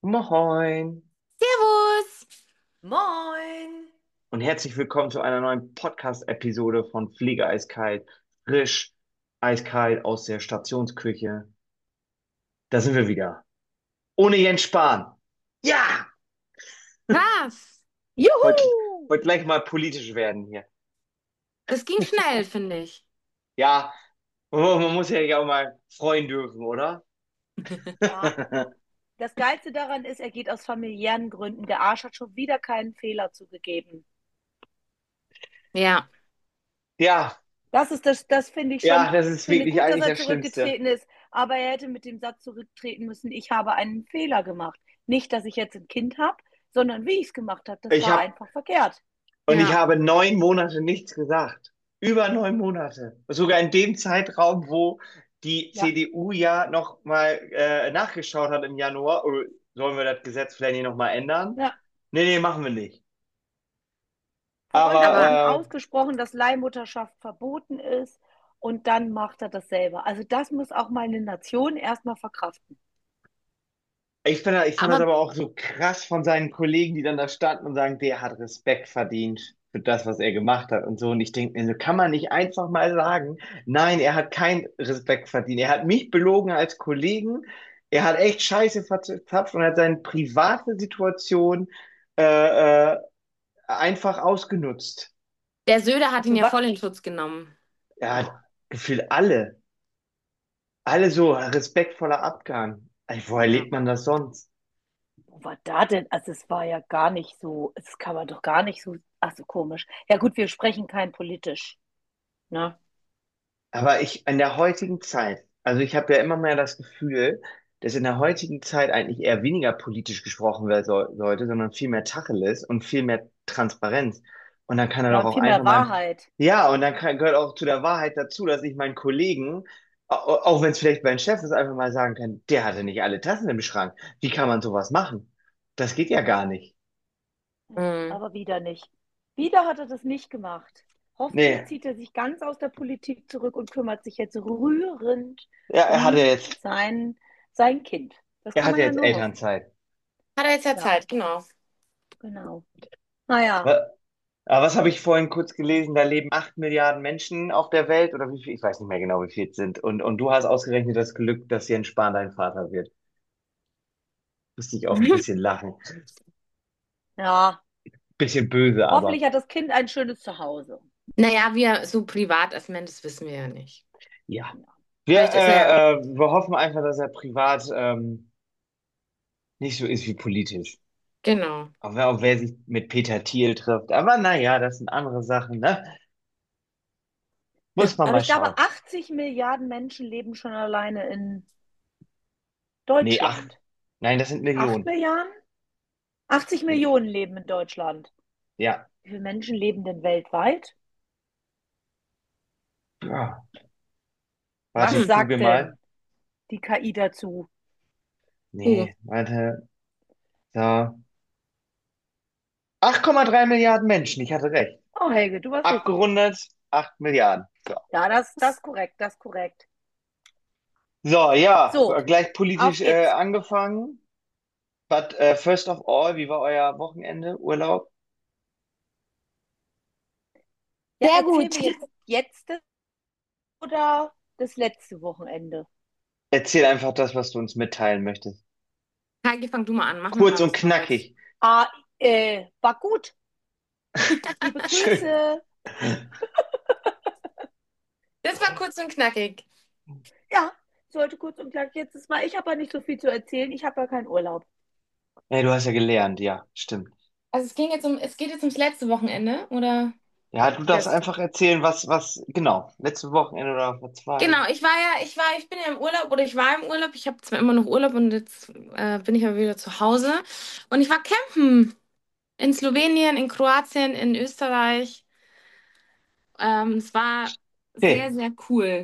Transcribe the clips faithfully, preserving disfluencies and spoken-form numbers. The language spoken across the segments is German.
Moin Servus! Moin! und herzlich willkommen zu einer neuen Podcast-Episode von Pflege eiskalt, frisch, eiskalt aus der Stationsküche. Da sind wir wieder. Ohne Jens Spahn. Ja! Krass! Wollt, Juhu! wollt gleich mal politisch werden hier. Das ging schnell, finde ich. Ja, man man muss ja auch mal freuen dürfen, oder? Ja, das Geilste daran ist, er geht aus familiären Gründen. Der Arsch hat schon wieder keinen Fehler zugegeben. Ja. Ja, Das ist das, das finde ich schon, ja, das ich ist finde wirklich gut, dass eigentlich er das Schlimmste. zurückgetreten ist, aber er hätte mit dem Satz zurücktreten müssen, ich habe einen Fehler gemacht. Nicht, dass ich jetzt ein Kind habe, sondern wie ich es gemacht habe, das Ich war habe einfach verkehrt. Und ich Ja. habe neun Monate nichts gesagt. Über neun Monate. Sogar in dem Zeitraum, wo die Ja, C D U ja noch mal äh, nachgeschaut hat im Januar. Oh, sollen wir das Gesetz vielleicht nicht noch mal ändern? ja. Nee, nee, machen wir nicht. Vorher Aber, schon Aber ausgesprochen, dass Leihmutterschaft verboten ist und dann macht er das selber. Also das muss auch mal eine Nation erstmal verkraften. äh, ich finde, ich fand das aber, aber auch so krass von seinen Kollegen, die dann da standen und sagen, der hat Respekt verdient für das, was er gemacht hat und so. Und ich denke mir, so kann man nicht einfach mal sagen, nein, er hat keinen Respekt verdient. Er hat mich belogen als Kollegen. Er hat echt Scheiße verzapft und hat seine private Situation äh, äh, einfach ausgenutzt. der Söder hat ihn Für ja was? voll in Schutz genommen. Er hat gefühlt alle, alle so respektvoller Abgang. Ey, woher Ja. lebt man das sonst? Wo war da denn? Also es war ja gar nicht so, es kann man doch gar nicht so, ach so komisch. Ja gut, wir sprechen kein politisch, ne? Aber ich, in der heutigen Zeit, also ich habe ja immer mehr das Gefühl, dass in der heutigen Zeit eigentlich eher weniger politisch gesprochen werden soll, sollte, sondern viel mehr Tacheles und viel mehr Transparenz. Und dann kann er Ja, doch und auch viel einfach mehr mal, Wahrheit. ja, und dann kann, gehört auch zu der Wahrheit dazu, dass ich meinen Kollegen, au- auch wenn es vielleicht mein Chef ist, einfach mal sagen kann, der hatte nicht alle Tassen im Schrank. Wie kann man sowas machen? Das geht ja gar nicht. Mhm. Aber wieder nicht. Wieder hat er das nicht gemacht. Hoffentlich Nee, zieht er sich ganz aus der Politik zurück und kümmert sich jetzt rührend ja, er hatte um jetzt, sein, sein Kind. Das er kann hatte man ja jetzt nur hoffen. Elternzeit. Hat er jetzt ja Ja, Zeit, genau. genau. Naja, Wa- Aber was habe ich vorhin kurz gelesen? Da leben acht Milliarden Menschen auf der Welt oder wie viel? Ich weiß nicht mehr genau, wie viel es sind. Und, und du hast ausgerechnet das Glück, dass Jens Spahn dein Vater wird. Musste ich auch ein bisschen lachen. ja. Bisschen böse, aber Hoffentlich hat das Kind ein schönes Zuhause. Naja, wir so privat als Mensch, das wissen wir ja nicht. ja. Ja. Wir, Vielleicht ist er, äh, äh, wir hoffen einfach, dass er privat ähm, nicht so ist wie politisch. genau. Auch wer, auch wer sich mit Peter Thiel trifft. Aber naja, das sind andere Sachen, ne? Muss man Aber mal ich glaube, schauen. achtzig Milliarden Menschen leben schon alleine in Nee, ach, Deutschland. nein, das sind Acht Millionen. Milliarden? achtzig Millionen leben in Deutschland. Ja. Wie viele Menschen leben denn weltweit? Ja. Warte, Was ich Hm. google sagt mal. denn die K I dazu? Uh. Nee, warte. So. acht Komma drei Milliarden Menschen, ich hatte recht. Oh, Helge, du warst richtig. Abgerundet acht Milliarden. So, Ja, das, das ist korrekt, das ist korrekt. so ja, So, gleich auf politisch äh, geht's. angefangen. But äh, first of all, wie war euer Wochenende, Urlaub? Ja, Sehr erzähl gut. mir jetzt, jetzt oder das letzte Wochenende? Erzähl einfach das, was du uns mitteilen möchtest. Heike, fang du mal an, mach noch Kurz mal und was Neues. knackig. Ah, äh, war gut. Liebe Schön. Grüße. Das war kurz und knackig. Ja, sollte kurz und knackig jetzt ist mal. Ich habe ja nicht so viel zu erzählen. Ich habe ja keinen Urlaub. Ja, du hast ja gelernt, ja, stimmt. Also es ging jetzt um, es geht jetzt ums letzte Wochenende, oder? Ja, du darfst Das, einfach erzählen, was, was, genau, letzte Wochenende oder vor zwei. Genau, ich war ja, ich war, ich bin ja im Urlaub oder ich war im Urlaub. Ich habe zwar immer noch Urlaub und jetzt äh, bin ich aber wieder zu Hause. Und ich war campen in Slowenien, in Kroatien, in Österreich. Ähm, es war sehr, Okay. sehr cool.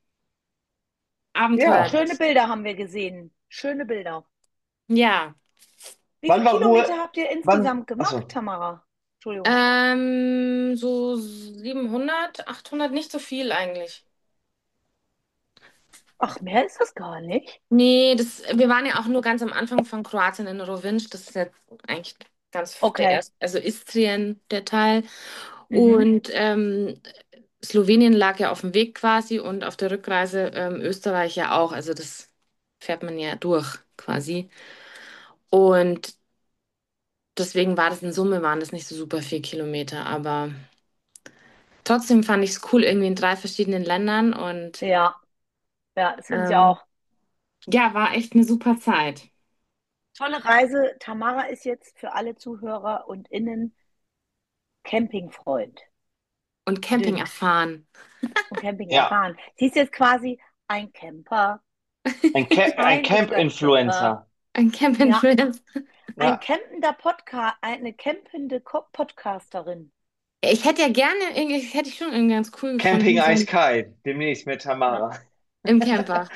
Ja. schöne Abenteuerlich. Bilder haben wir gesehen. Schöne Bilder. Ja. Wie viele Wann war Kilometer Ruhe? habt ihr Wann? insgesamt gemacht, Achso. Tamara? Entschuldigung. Ähm, so siebenhundert, achthundert, nicht so viel eigentlich. Ach, mehr ist das gar nicht. Nee, das, wir waren ja auch nur ganz am Anfang von Kroatien in Rovinj. Das ist jetzt eigentlich ganz der Okay. erste, also Istrien der Teil. Mhm. Und ähm, Slowenien lag ja auf dem Weg quasi und auf der Rückreise ähm, Österreich ja auch. Also das fährt man ja durch quasi. Und deswegen war das in Summe, waren das nicht so super viel Kilometer. Aber trotzdem fand ich es cool, irgendwie in drei verschiedenen Ländern. Und Ja, ja, das finde ich ähm, auch. ja, war echt eine super Zeit. Tolle Reise. Tamara ist jetzt für alle Zuhörer und Innen Campingfreund. Und Camping Dünn. erfahren. Und Camping Ja, erfahren. Sie ist jetzt quasi ein Camper, ein Camp, ein ein echter Camper. Camp-Influencer. Ein Camp Ja, Influencer. ein Ja, campender Podcast, eine campende Co- Podcasterin. Ich hätte ja gerne, irgendwie, hätte ich schon irgendwie ganz cool Camping gefunden, so ein- eiskalt. Demnächst mit Ja. Tamara. im Camper.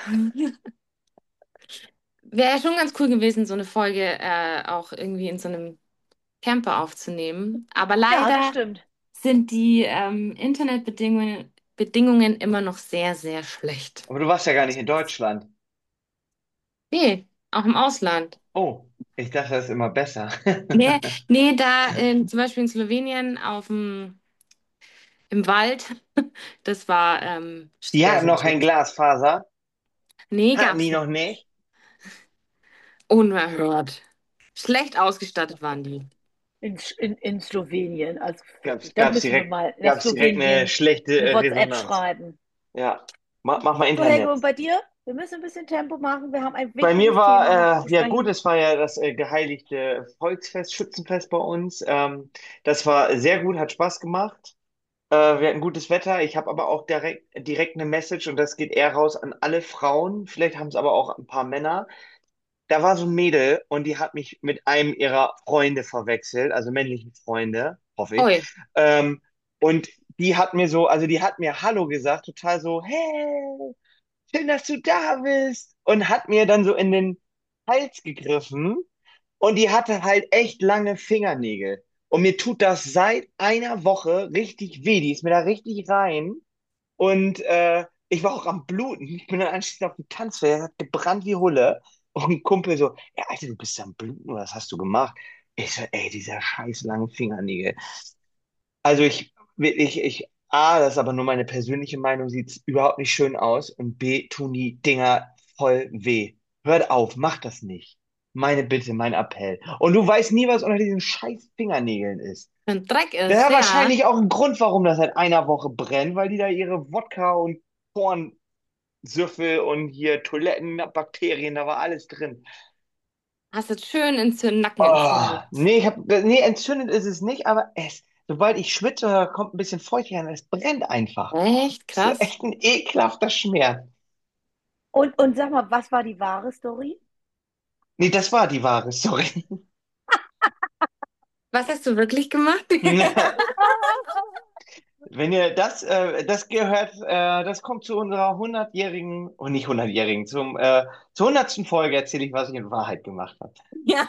Wäre ja schon ganz cool gewesen, so eine Folge äh, auch irgendwie in so einem Camper aufzunehmen. Aber Ja, das leider stimmt. sind die ähm, Internetbedingungen Bedingungen immer noch sehr, sehr schlecht. Aber du warst ja gar nicht in Deutschland. Nee, auch im Ausland. Oh, ich dachte, das ist immer besser. Nee, nee, da in, zum Beispiel in Slowenien auf dem, im Wald, das war ähm, Die sehr, hatten sehr noch kein schlecht. Glasfaser. Nee, Hatten gab's die noch nicht. nicht. Unerhört. Schlecht ausgestattet waren die. In, in, in Slowenien. Also, Gab's, da gab's müssen wir direkt, mal nach gab's direkt Slowenien eine gehen, schlechte eine äh, WhatsApp Resonanz. schreiben. Ja, mach, mach mal So, Helge, Internet. und bei dir? Wir müssen ein bisschen Tempo machen. Wir haben ein Bei mir wichtiges Thema noch zu war, äh, ja gut, besprechen. es war ja das äh, geheiligte Volksfest, Schützenfest bei uns. Ähm, das war sehr gut, hat Spaß gemacht. Äh, wir hatten gutes Wetter. Ich habe aber auch direkt, direkt eine Message und das geht eher raus an alle Frauen. Vielleicht haben es aber auch ein paar Männer. Da war so ein Mädel und die hat mich mit einem ihrer Freunde verwechselt, also männlichen Freunde, hoffe ich. Oi. Ähm, und die hat mir so, also die hat mir Hallo gesagt, total so, hey, schön, dass du da bist. Und hat mir dann so in den Hals gegriffen und die hatte halt echt lange Fingernägel. Und mir tut das seit einer Woche richtig weh. Die ist mir da richtig rein. Und äh, ich war auch am Bluten. Ich bin dann anschließend auf die Tanzfläche, hat gebrannt wie Hulle. Und ein Kumpel so, ja, Alter, du bist am Bluten, was hast du gemacht? Ich so, ey, dieser scheiß langen Fingernägel. Also ich, ich, ich, A, das ist aber nur meine persönliche Meinung, sieht überhaupt nicht schön aus. Und B, tun die Dinger voll weh. Hört auf, macht das nicht. Meine Bitte, mein Appell. Und du weißt nie, was unter diesen scheiß Fingernägeln ist. Ein Dreck Das ist ist, ja ja. wahrscheinlich auch ein Grund, warum das seit einer Woche brennt, weil die da ihre Wodka und Pornsüffel und hier Toilettenbakterien, da war alles drin. Hast jetzt schön ins Nacken Oh, entzündet. nee, ich hab, nee, entzündet ist es nicht, aber es, sobald ich schwitze, da kommt ein bisschen Feuchtigkeit und es brennt einfach. Echt Das ist krass. echt ein ekelhafter Schmerz. Und, und sag mal, was war die wahre Story? Nee, das war die wahre, sorry. Was hast du wirklich gemacht? Wenn ihr das, äh, das gehört, äh, das kommt zu unserer hundertjährigen, und nicht hundertjährigen, zum, äh, zur hundertsten Folge erzähle ich, was ich in Wahrheit gemacht habe. Ja.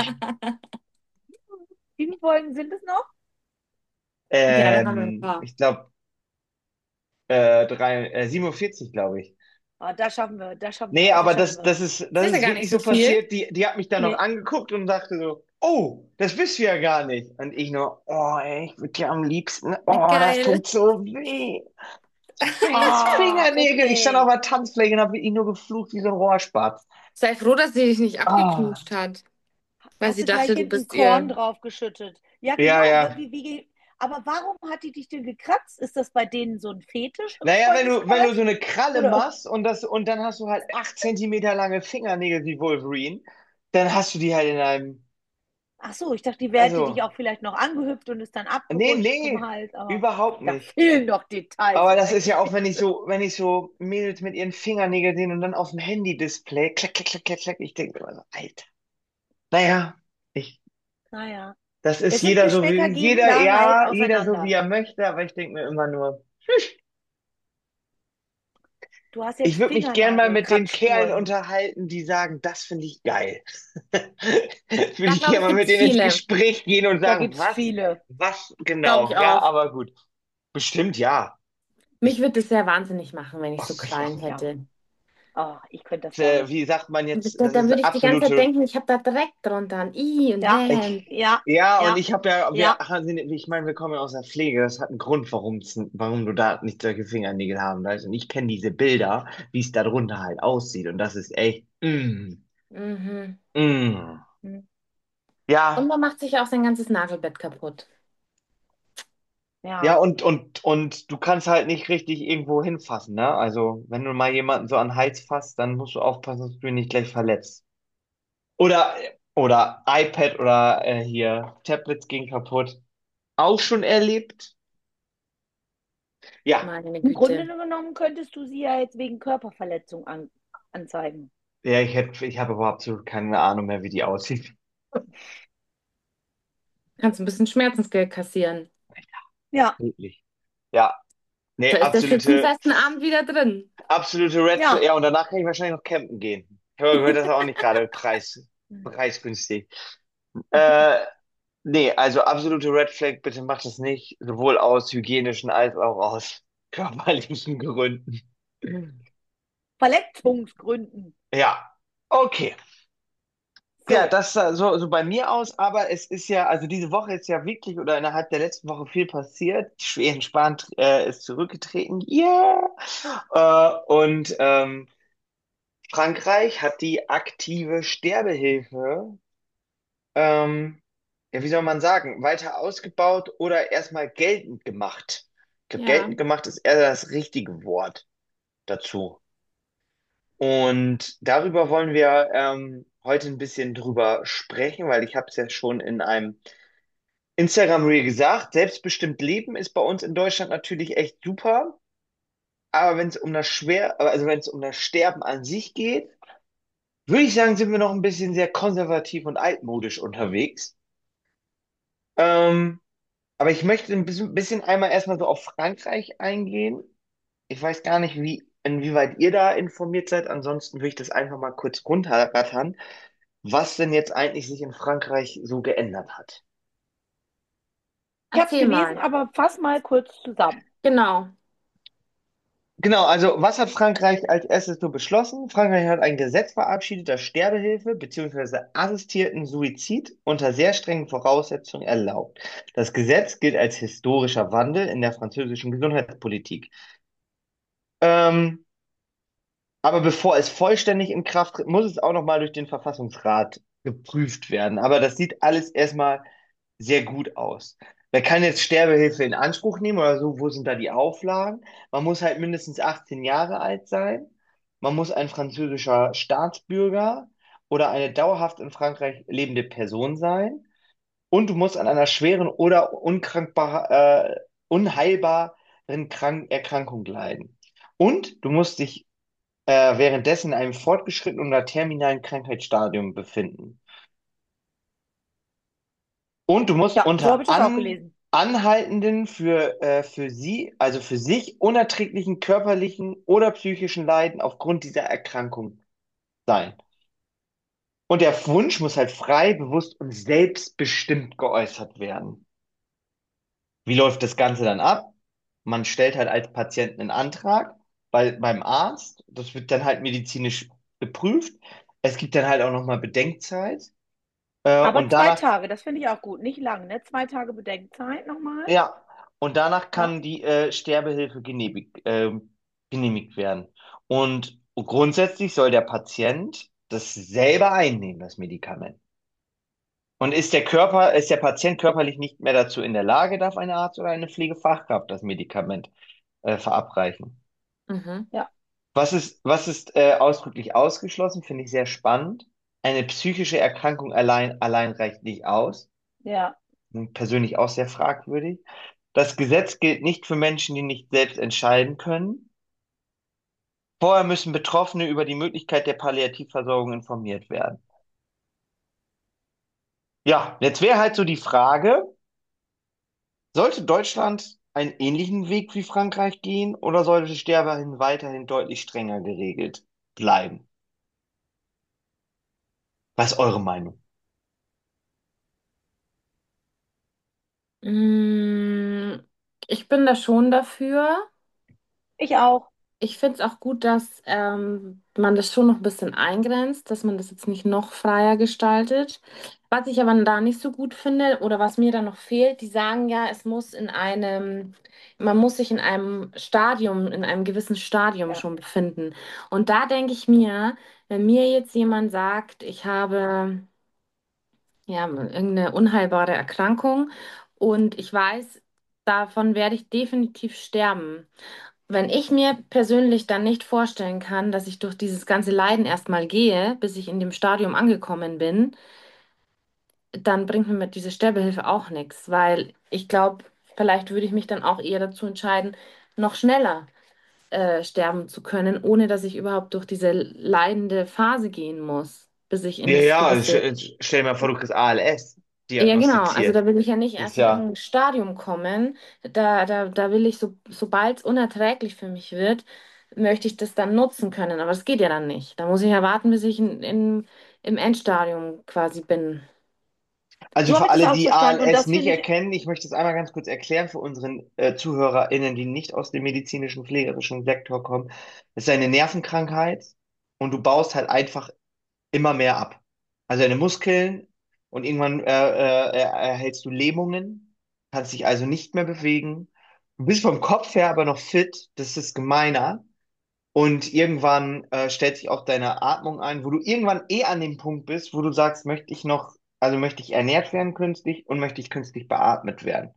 Wie viele Folgen sind es noch? Ja, da haben wir ein Ähm, paar. ich glaube, äh, drei, äh, siebenundvierzig, glaube ich. Ah, da schaffen wir, da schaffen Nee, wir, das aber schaffen das, wir. das ist, Das das ist ja ist gar nicht wirklich so so viel. passiert. Die, die hat mich dann noch Nee. angeguckt und sagte so, oh, das bist du ja gar nicht. Und ich nur, oh, ey, ich würde dir am liebsten, Wie oh, das geil. tut so weh. Scheiß Ah, Fingernägel. Ich stand auf okay. der Tanzfläche und habe ihn nur geflucht wie so ein Rohrspatz. Sei froh, dass sie dich nicht Ah, abgeknutscht hat, weil Hast sie du gleich dachte, du hinten bist Korn ihr. drauf geschüttet? Ja, ja, genau. ja. Wie, wie, wie, aber warum hat die dich denn gekratzt? Ist das bei denen so ein Fetisch im Naja, wenn du, wenn du so Freundeskreis? eine Kralle Oder? machst und das, und dann hast du halt acht Zentimeter lange Fingernägel wie Wolverine, dann hast du die halt in einem, Ach so, ich dachte, die hätte dich also, auch vielleicht noch angehüpft und ist dann nee, abgerutscht vom nee, Hals. Aber überhaupt da nicht. fehlen noch Details, Aber das ist ja auch, Mädchen. wenn ich so, wenn ich so Mädels mit ihren Fingernägeln sehe und dann auf dem Handy-Display, klack, klack, klack, klack, klack, ich denke immer so, Alter. Naja, ich, Naja. das Wir ist sind jeder so Geschmäcker wie, gehen jeder, da halt ja, jeder so wie auseinander. er möchte, aber ich denke mir immer nur, Du hast ich jetzt würde mich gern mal mit den Kerlen Fingernagelkratzspuren. unterhalten, die sagen, das finde ich geil. Würde Da ich glaube gerne ich, mal gibt mit es denen ins viele. Gespräch gehen und Da sagen, gibt's was, viele. was Glaube genau, ich ja, auch. aber gut. Bestimmt ja. Mich Ich, würde das sehr wahnsinnig machen, wenn ich so ach, mich Krallen auch. Ja. hätte. Oh, ich könnte das gar äh, nicht. wie sagt man jetzt, Da, das dann ist würde ich die ganze Zeit absolute. denken, ich habe da Dreck drunter und I und Ja, Häm. Ich, ja, ja, und ja, ich habe ja, wir, ja. haben- ich meine, wir kommen ja aus der Pflege. Das hat einen Grund, warum warum du da nicht solche Fingernägel haben weißt. Und ich kenne diese Bilder, wie es da drunter halt aussieht. Und das ist echt, mm, Mhm. mm. Hm. Und Ja, man macht sich auch sein ganzes Nagelbett kaputt. ja, Ja. und, und, und du kannst halt nicht richtig irgendwo hinfassen, ne? Also, wenn du mal jemanden so an den Hals fasst, dann musst du aufpassen, dass du ihn nicht gleich verletzt. Oder, oder iPad oder äh, hier, Tablets gehen kaputt. Auch schon erlebt? Ja. Meine Im Grunde Güte. genommen könntest du sie ja jetzt wegen Körperverletzung an, anzeigen. Ja, ich hätte, ich habe überhaupt absolut keine Ahnung mehr, wie die aussieht. Kannst ein bisschen Schmerzensgeld kassieren. Ja, Wirklich. Ja, nee, Da ist der absolute, Schützenfestenabend wieder drin. absolute Red Flag. ja. Ja, und danach kann ich wahrscheinlich noch campen gehen. Ich habe gehört, das ist auch nicht gerade preis, preisgünstig. Äh, nee, also absolute Red Flag, bitte macht das nicht, sowohl aus hygienischen als auch aus körperlichen Gründen. Verletzungsgründen. Ja, okay. Ja, So. das sah so, so bei mir aus, aber es ist ja, also diese Woche ist ja wirklich oder innerhalb der letzten Woche viel passiert. Schweren Spahn äh, ist zurückgetreten. Yeah! Äh, und ähm, Frankreich hat die aktive Sterbehilfe, ähm, ja, wie soll man sagen, weiter ausgebaut oder erstmal geltend gemacht. Ich glaube, Ja, geltend gemacht ist eher das richtige Wort dazu. Und darüber wollen wir ähm, heute ein bisschen drüber sprechen, weil ich habe es ja schon in einem Instagram Reel gesagt, selbstbestimmt Leben ist bei uns in Deutschland natürlich echt super, aber wenn es um das schwer, also wenn es um das Sterben an sich geht, würde ich sagen, sind wir noch ein bisschen sehr konservativ und altmodisch unterwegs. Ähm, aber ich möchte ein bisschen, bisschen einmal erstmal so auf Frankreich eingehen. Ich weiß gar nicht, wie, inwieweit ihr da informiert seid. Ansonsten würde ich das einfach mal kurz runterrattern, was denn jetzt eigentlich sich in Frankreich so geändert hat. Ich habe es erzähl gelesen, mal. aber fass mal kurz zusammen. Genau. Genau, also was hat Frankreich als erstes so beschlossen? Frankreich hat ein Gesetz verabschiedet, das Sterbehilfe bzw. assistierten Suizid unter sehr strengen Voraussetzungen erlaubt. Das Gesetz gilt als historischer Wandel in der französischen Gesundheitspolitik. Ähm, aber bevor es vollständig in Kraft tritt, muss es auch nochmal durch den Verfassungsrat geprüft werden. Aber das sieht alles erstmal sehr gut aus. Wer kann jetzt Sterbehilfe in Anspruch nehmen oder so? Wo sind da die Auflagen? Man muss halt mindestens achtzehn Jahre alt sein. Man muss ein französischer Staatsbürger oder eine dauerhaft in Frankreich lebende Person sein. Und du musst an einer schweren oder unkrankbar, äh, unheilbaren Krank Erkrankung leiden. Und du musst dich äh, währenddessen in einem fortgeschrittenen oder terminalen Krankheitsstadium befinden. Und du musst Ja, so habe ich unter das auch an, gelesen. anhaltenden für, äh, für sie, also für sich unerträglichen körperlichen oder psychischen Leiden aufgrund dieser Erkrankung sein. Und der Wunsch muss halt frei, bewusst und selbstbestimmt geäußert werden. Wie läuft das Ganze dann ab? Man stellt halt als Patient einen Antrag bei, beim Arzt. Das wird dann halt medizinisch geprüft. Es gibt dann halt auch nochmal Bedenkzeit. Äh, Aber und zwei danach, Tage, das finde ich auch gut. Nicht lang, ne? Zwei Tage Bedenkzeit nochmal. ja, und danach Ja. kann die äh, Sterbehilfe genehmigt, äh, genehmigt werden. Und grundsätzlich soll der Patient das selber einnehmen, das Medikament. Und ist der Körper, ist der Patient körperlich nicht mehr dazu in der Lage, darf ein Arzt oder eine Pflegefachkraft das Medikament äh, verabreichen. Mhm. Ja, Was ist, was ist äh, ausdrücklich ausgeschlossen, finde ich sehr spannend. Eine psychische Erkrankung allein, allein reicht nicht aus. ja. Persönlich auch sehr fragwürdig. Das Gesetz gilt nicht für Menschen, die nicht selbst entscheiden können. Vorher müssen Betroffene über die Möglichkeit der Palliativversorgung informiert werden. Ja, jetzt wäre halt so die Frage, sollte Deutschland einen ähnlichen Weg wie Frankreich gehen oder sollte Sterbehin weiterhin deutlich strenger geregelt bleiben? Was ist eure Meinung? Mm, ich bin da schon dafür. Ich auch. Ich finde es auch gut, dass ähm, man das schon noch ein bisschen eingrenzt, dass man das jetzt nicht noch freier gestaltet. Was ich aber da nicht so gut finde oder was mir da noch fehlt, die sagen ja, es muss in einem, man muss sich in einem Stadium, in einem gewissen Stadium Ja. schon befinden. Und da denke ich mir, wenn mir jetzt jemand sagt, ich habe ja irgendeine unheilbare Erkrankung und ich weiß, davon werde ich definitiv sterben. Wenn ich mir persönlich dann nicht vorstellen kann, dass ich durch dieses ganze Leiden erstmal gehe, bis ich in dem Stadium angekommen bin, dann bringt mir mit diese Sterbehilfe auch nichts, weil ich glaube, vielleicht würde ich mich dann auch eher dazu entscheiden, noch schneller äh, sterben zu können, ohne dass ich überhaupt durch diese leidende Phase gehen muss, bis ich Ja, ins ja, also gewisse. stell, stell dir mal vor, du kriegst A L S Ja, genau. Also diagnostiziert. da will ich ja nicht Das ist erst in ja, irgendein Stadium kommen. Da, da, da will ich, so, sobald es unerträglich für mich wird, möchte ich das dann nutzen können. Aber das geht ja dann nicht. Da muss ich ja warten, bis ich in, in, im Endstadium quasi bin. also So habe für ich das alle, auch die verstanden und A L S das nicht finde ich, erkennen, ich möchte es einmal ganz kurz erklären für unseren äh, ZuhörerInnen, die nicht aus dem medizinischen, pflegerischen Sektor kommen. Es ist eine Nervenkrankheit und du baust halt einfach immer mehr ab. Also deine Muskeln und irgendwann äh, äh, er- erhältst du Lähmungen, kannst dich also nicht mehr bewegen. Du bist vom Kopf her aber noch fit, das ist gemeiner. Und irgendwann äh, stellt sich auch deine Atmung ein, wo du irgendwann eh an dem Punkt bist, wo du sagst, möchte ich noch, also möchte ich ernährt werden künstlich und möchte ich künstlich beatmet werden.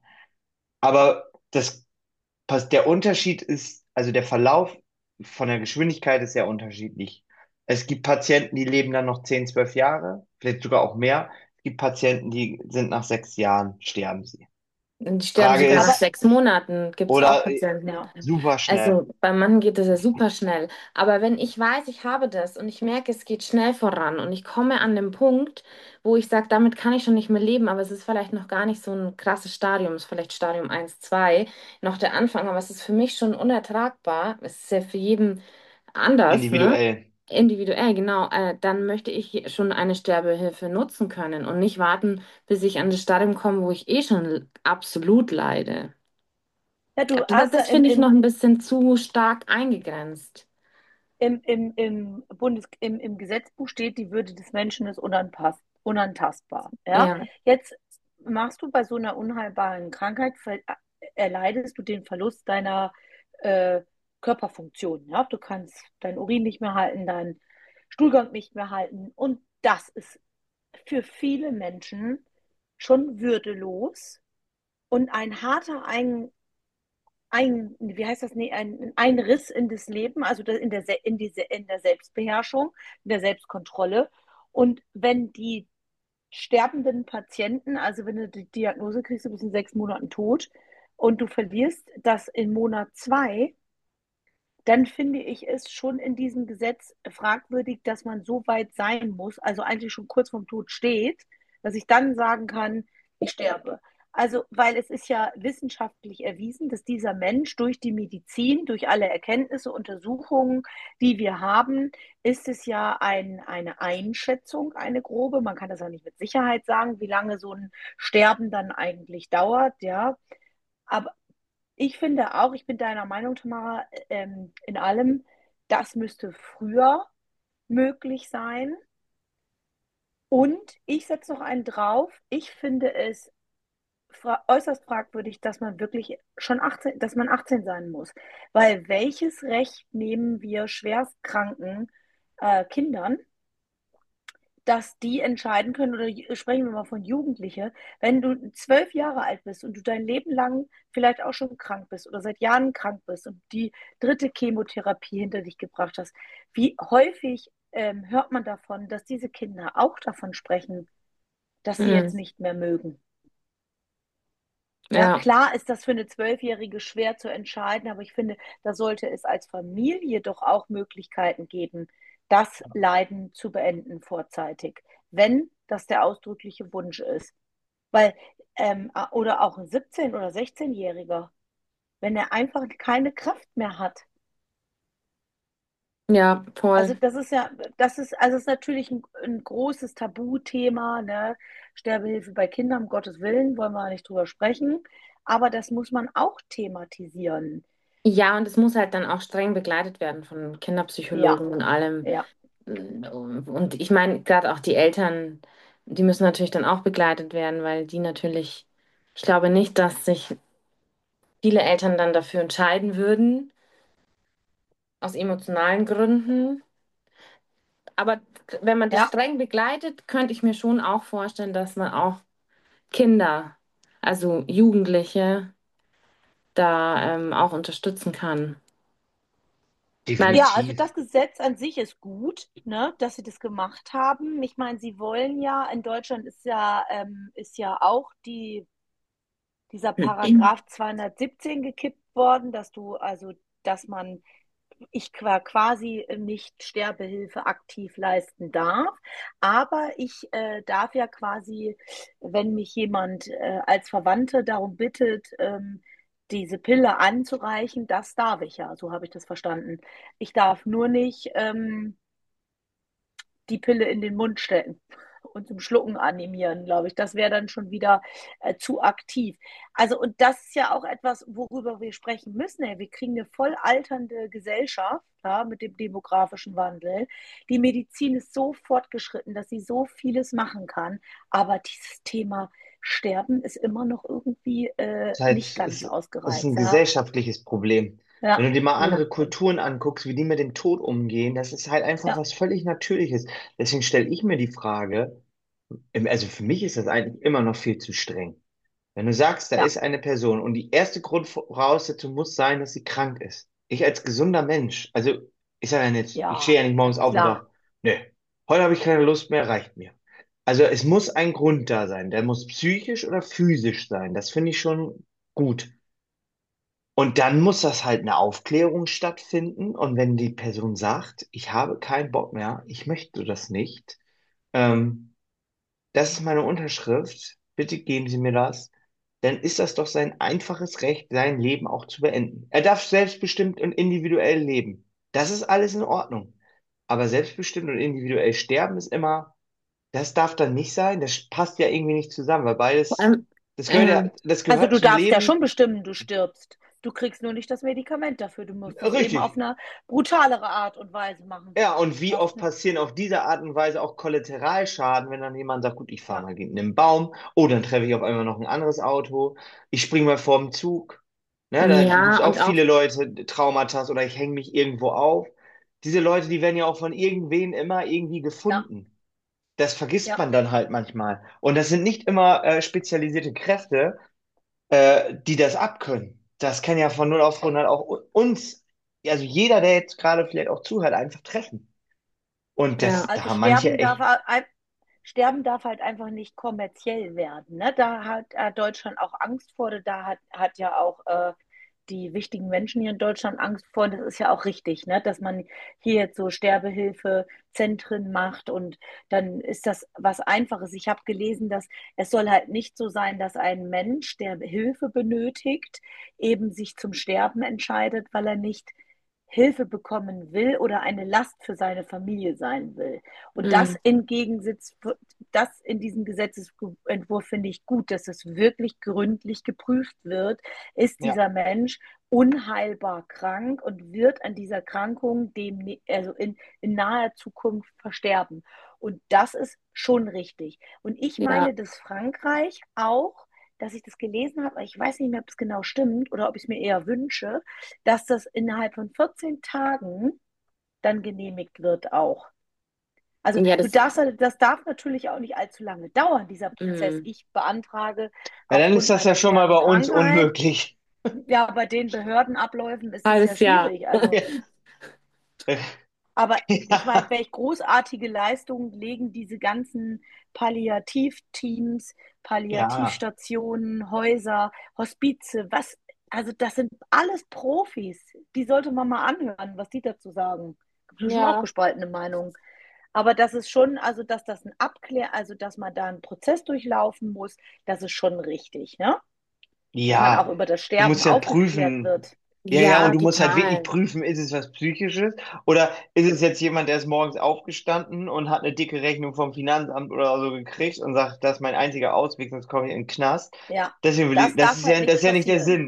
Aber das, pass- der Unterschied ist, also der Verlauf von der Geschwindigkeit ist sehr unterschiedlich. Es gibt Patienten, die leben dann noch zehn, zwölf Jahre, vielleicht sogar auch mehr. Es gibt Patienten, die sind nach sechs Jahren, sterben sie. Und die sterben Frage sogar nach aber ist, sechs Monaten, gibt es auch oder äh, Patienten. ja. super schnell. Also bei Mann geht es ja super schnell. Aber wenn ich weiß, ich habe das und ich merke, es geht schnell voran und ich komme an den Punkt, wo ich sage, damit kann ich schon nicht mehr leben, aber es ist vielleicht noch gar nicht so ein krasses Stadium, es ist vielleicht Stadium eins, zwei, noch der Anfang, aber es ist für mich schon unertragbar. Es ist ja für jeden anders, ne? Individuell. Individuell, genau. Äh, dann möchte ich schon eine Sterbehilfe nutzen können und nicht warten, bis ich an das Stadium komme, wo ich eh schon absolut leide. Ja, du Das, hast ja das im, finde ich noch im, ein bisschen zu stark eingegrenzt. im, im, im Bundes, im, im Gesetzbuch steht, die Würde des Menschen ist unanpass, unantastbar. Ja? Ja, Jetzt machst du bei so einer unheilbaren Krankheit, ver- erleidest du den Verlust deiner äh, Körperfunktion. Ja? Du kannst deinen Urin nicht mehr halten, deinen Stuhlgang nicht mehr halten. Und das ist für viele Menschen schon würdelos und ein harter Ein ein, wie heißt das, nee, ein, ein Riss in das Leben, also in der, in, diese, in der Selbstbeherrschung, in der Selbstkontrolle. Und wenn die sterbenden Patienten, also wenn du die Diagnose kriegst, du bist in sechs Monaten tot und du verlierst das in Monat zwei, dann finde ich es schon in diesem Gesetz fragwürdig, dass man so weit sein muss, also eigentlich schon kurz vorm Tod steht, dass ich dann sagen kann, ich sterbe. Also, weil es ist ja wissenschaftlich erwiesen, dass dieser Mensch durch die Medizin, durch alle Erkenntnisse, Untersuchungen, die wir haben, ist es ja ein, eine Einschätzung, eine grobe. Man kann das ja nicht mit Sicherheit sagen, wie lange so ein Sterben dann eigentlich dauert, ja. Aber ich finde auch, ich bin deiner Meinung, Tamara, ähm, in allem, das müsste früher möglich sein. Und ich setze noch einen drauf. Ich finde es fra äußerst fragwürdig, dass man wirklich schon achtzehn, dass man achtzehn sein muss. Weil welches Recht nehmen wir schwerstkranken äh, Kindern, dass die entscheiden können, oder sprechen wir mal von Jugendliche, wenn du zwölf Jahre alt bist und du dein Leben lang vielleicht auch schon krank bist oder seit Jahren krank bist und die dritte Chemotherapie hinter dich gebracht hast, wie häufig ähm, hört man davon, dass diese Kinder auch davon sprechen, dass sie jetzt mhm. nicht mehr mögen? Ja, Ja, klar ist das für eine Zwölfjährige schwer zu entscheiden, aber ich finde, da sollte es als Familie doch auch Möglichkeiten geben, das Leiden zu beenden vorzeitig, wenn das der ausdrückliche Wunsch ist. Weil, ähm, oder auch ein siebzehn- oder sechzehn-Jähriger, wenn er einfach keine Kraft mehr hat. ja, Also voll. das ist ja, das ist, also es ist natürlich ein, ein großes Tabuthema, ne? Sterbehilfe bei Kindern, um Gottes Willen, wollen wir nicht drüber sprechen. Aber das muss man auch thematisieren. Ja, und es muss halt dann auch streng begleitet werden von Ja, Kinderpsychologen und allem. ja, Und ich meine, gerade auch die Eltern, die müssen natürlich dann auch begleitet werden, weil die natürlich, ich glaube nicht, dass sich viele Eltern dann dafür entscheiden würden, aus emotionalen Gründen. Aber wenn man das ja. streng begleitet, könnte ich mir schon auch vorstellen, dass man auch Kinder, also Jugendliche, da ähm, auch unterstützen kann. Weil, Ja, also Definitiv. das Gesetz an sich ist gut, ne, dass sie das gemacht haben. Ich meine, sie wollen ja, in Deutschland ist ja, ähm, ist ja auch die, dieser Paragraph zweihundertsiebzehn gekippt worden, dass du, also, dass man, ich qua- quasi nicht Sterbehilfe aktiv leisten darf, aber ich äh, darf ja quasi, wenn mich jemand äh, als Verwandte darum bittet, ähm, diese Pille anzureichen, das darf ich ja, so habe ich das verstanden. Ich darf nur nicht ähm, die Pille in den Mund stecken und zum Schlucken animieren, glaube ich. Das wäre dann schon wieder äh, zu aktiv. Also, und das ist ja auch etwas, worüber wir sprechen müssen. Ey. Wir kriegen eine voll alternde Gesellschaft, ja, mit dem demografischen Wandel. Die Medizin ist so fortgeschritten, dass sie so vieles machen kann. Aber dieses Thema Sterben ist immer noch irgendwie äh, ist halt, nicht ist, ganz ist ausgereizt. ein Ja, gesellschaftliches Problem. Wenn ja, du dir mal ja, andere Kulturen anguckst, wie die mit dem Tod umgehen, das ist halt einfach ja, was völlig Natürliches. Deswegen stelle ich mir die Frage, im- also für mich ist das eigentlich immer noch viel zu streng. Wenn du sagst, da ja, ist eine Person und die erste Grundvoraussetzung muss sein, dass sie krank ist. Ich als gesunder Mensch, also ich sage ja jetzt, ich stehe ja, ja nicht morgens auf und klar. sage, nee, heute habe ich keine Lust mehr, reicht mir. Also es muss ein Grund da sein. Der muss psychisch oder physisch sein. Das finde ich schon gut. Und dann muss das halt eine Aufklärung stattfinden. Und wenn die Person sagt, ich habe keinen Bock mehr, ich möchte das nicht, ähm, das ist meine Unterschrift, bitte geben Sie mir das, dann ist das doch sein einfaches Recht, sein Leben auch zu beenden. Er darf selbstbestimmt und individuell leben. Das ist alles in Ordnung. Aber selbstbestimmt und individuell sterben ist immer, das darf dann nicht sein. Das passt ja irgendwie nicht zusammen, weil vor beides, allem, das gehört ja, ja, das Also gehört du zum darfst ja schon Leben. bestimmen, du stirbst. Du kriegst nur nicht das Medikament dafür. Du musst es eben auf Richtig. eine brutalere Art und Weise machen. Ja, und wie Auf oft eine, passieren auf diese Art und Weise auch Kollateralschaden, wenn dann jemand sagt, gut, ich fahre ja, mal gegen einen Baum, oh, dann treffe ich auf einmal noch ein anderes Auto, ich springe mal vor dem Zug. Ne, da gibt es ja, auch und auch, viele Leute, Traumata oder ich hänge mich irgendwo auf. Diese Leute, die werden ja auch von irgendwen immer irgendwie ja, gefunden. Das vergisst ja, man dann halt manchmal. Und das sind nicht immer äh, spezialisierte Kräfte, äh, die das abkönnen. Das kann ja von null auf hundert auch u- uns, also jeder, der jetzt gerade vielleicht auch zuhört, einfach treffen. Und ja, das, da also haben manche sterben darf, echt, ein- sterben darf halt einfach nicht kommerziell werden. Ne? Da hat äh, Deutschland auch Angst vor. Da hat, hat ja auch äh, die wichtigen Menschen hier in Deutschland Angst vor. Und das ist ja auch richtig, ne? Dass man hier jetzt so Sterbehilfezentren macht und dann ist das was Einfaches. Ich habe gelesen, dass es soll halt nicht so sein, dass ein Mensch, der Hilfe benötigt, eben sich zum Sterben entscheidet, weil er nicht Hilfe bekommen will oder eine Last für seine Familie sein will. Und das mm, im Gegensatz, das in diesem Gesetzesentwurf finde ich gut, dass es wirklich gründlich geprüft wird. Ist ja, dieser Mensch unheilbar krank und wird an dieser Krankung dem, also in, in naher Zukunft versterben? Und das ist schon richtig. Und ich ja, meine, dass Frankreich auch, dass ich das gelesen habe, ich weiß nicht mehr, ob es genau stimmt oder ob ich es mir eher wünsche, dass das innerhalb von vierzehn Tagen dann genehmigt wird auch. Also ja, du das, darfst, das darf natürlich auch nicht allzu lange dauern, dieser Prozess. mm, Ich beantrage ja, dann ist aufgrund das ja meiner schon mal schweren bei uns Krankheit. unmöglich. Ja, bei den Behördenabläufen ist es ja halbes Jahr. schwierig. Also, aber ich meine, Ja, welch großartige Leistungen legen diese ganzen Palliativteams, ja, Palliativstationen, Häuser, Hospize, was, also das sind alles Profis. Die sollte man mal anhören, was die dazu sagen. Gibt bestimmt auch Ja, gespaltene Meinungen. Aber das ist schon, also dass das ein Abklär, also dass man da einen Prozess durchlaufen muss, das ist schon richtig, ne? Dass man auch ja, über das du Sterben musst ja aufgeklärt prüfen. wird. Ja, ja, und ja, du musst halt wirklich total. prüfen, ist es was Psychisches oder ist es jetzt jemand, der ist morgens aufgestanden und hat eine dicke Rechnung vom Finanzamt oder so gekriegt und sagt, das ist mein einziger Ausweg, sonst komme ich in den Knast. Ja, Deswegen will ich, das das darf ist halt ja, das nicht ist ja nicht der passieren. Sinn.